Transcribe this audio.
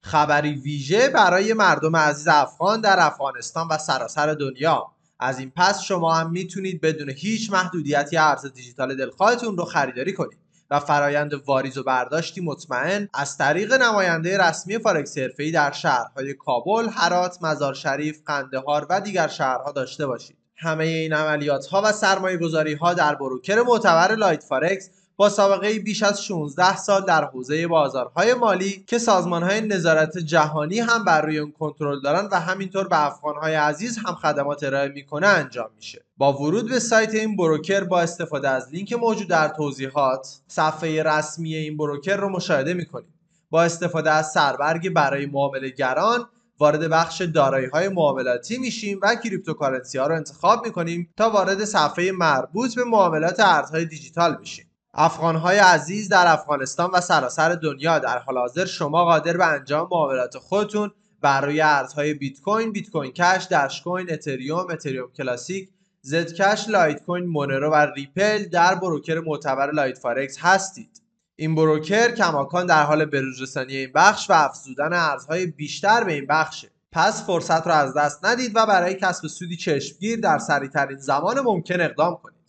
خبری ویژه برای مردم عزیز افغان در افغانستان و سراسر دنیا. از این پس شما هم میتونید بدون هیچ محدودیتی ارز دیجیتال دلخواهتون رو خریداری کنید و فرایند واریز و برداشتی مطمئن از طریق نماینده رسمی فارکس حرفه‌ای در شهرهای کابل، هرات، مزار شریف، قندهار و دیگر شهرها داشته باشید. همه این عملیات‌ها و سرمایه‌گذاری‌ها در بروکر معتبر لایت فارکس با سابقه بیش از 16 سال در حوزه بازارهای مالی که سازمان‌های نظارت جهانی هم بر روی اون کنترل دارن و همینطور به افغان‌های عزیز هم خدمات ارائه میکنه انجام میشه. با ورود به سایت این بروکر با استفاده از لینک موجود در توضیحات، صفحه رسمی این بروکر رو مشاهده میکنید. با استفاده از سربرگ برای معامله‌گران وارد بخش دارایی‌های معاملاتی میشیم و کریپتوکارنسی‌ها رو انتخاب میکنیم تا وارد صفحه مربوط به معاملات ارزهای دیجیتال بشیم. افغان‌های عزیز در افغانستان و سراسر دنیا، در حال حاضر شما قادر به انجام معاملات خودتون بر روی ارزهای بیت کوین، بیت کوین کش، دش کوین، اتریوم، اتریوم کلاسیک، زد کش، لایت کوین، مونرو و ریپل در بروکر معتبر لایت فارکس هستید. این بروکر کماکان در حال بروزرسانی این بخش و افزودن ارزهای بیشتر به این بخشه. پس فرصت رو از دست ندید و برای کسب سودی چشمگیر در سریع‌ترین زمان ممکن اقدام کنید.